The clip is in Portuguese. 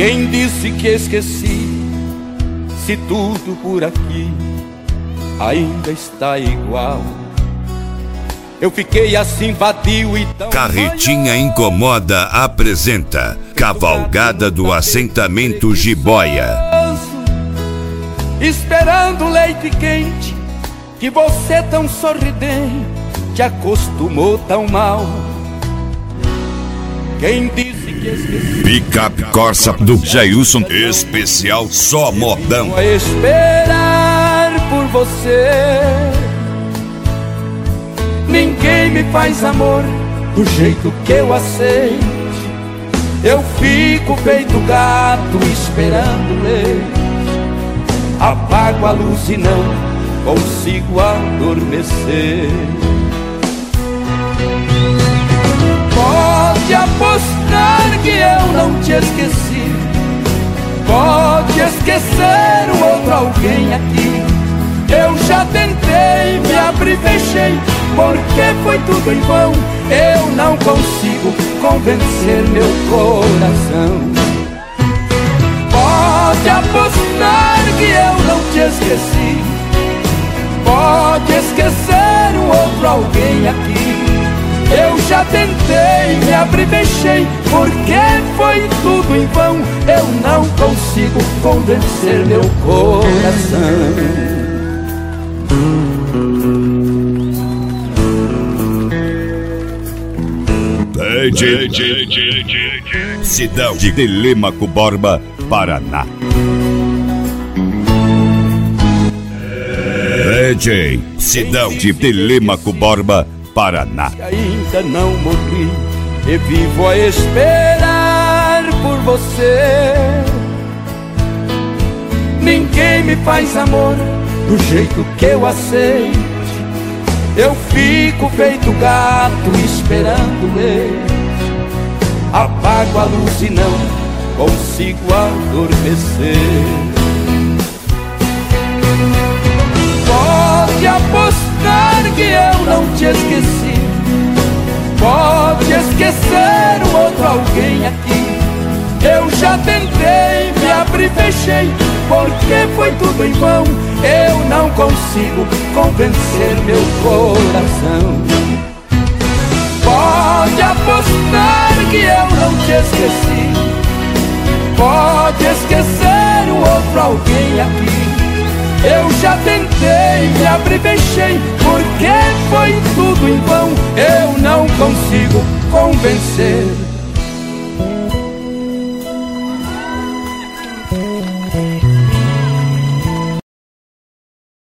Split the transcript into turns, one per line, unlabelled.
Quem disse que esqueci, se tudo por aqui ainda está igual? Eu fiquei assim vadio e tão...
Carretinha Incomoda apresenta Cavalgada do Assentamento Jiboia.
Esperando leite quente, que você tão sorridente acostumou tão mal. Quem disse que esqueci?
Picape Corsa do Jailson, especial só modão.
Vou esperar por você. Ninguém me faz amor do jeito que eu aceito. Eu fico feito gato esperando leite. Apago a luz e não consigo adormecer. Pode apostar que eu não te esqueci. Pode esquecer o outro alguém aqui. Eu já tentei, me abri e fechei, porque foi tudo em vão. Eu não consigo convencer meu coração. Pode apostar que eu não te esqueci. Pode esquecer um outro alguém aqui. Eu já tentei, me abri e fechei, porque foi tudo em vão. Eu não consigo convencer meu coração.
Cidade de Telêmaco Borba, Paraná. Cidade de Telêmaco Borba, Paraná.
Ainda não morri e vivo a esperar por você. Ninguém me faz amor do jeito que eu aceito. Eu fico feito gato esperando leite. Apago a luz e não consigo adormecer. Pode apostar que eu não te esqueci. Pode esquecer o outro alguém aqui. Eu já tentei, me abri e fechei, porque foi tudo em vão. Eu não consigo convencer meu coração. Pode apostar que eu não te esqueci. Pode esquecer o outro alguém aqui. Eu já tentei, me abri e fechei, porque foi tudo em vão. Eu não consigo convencer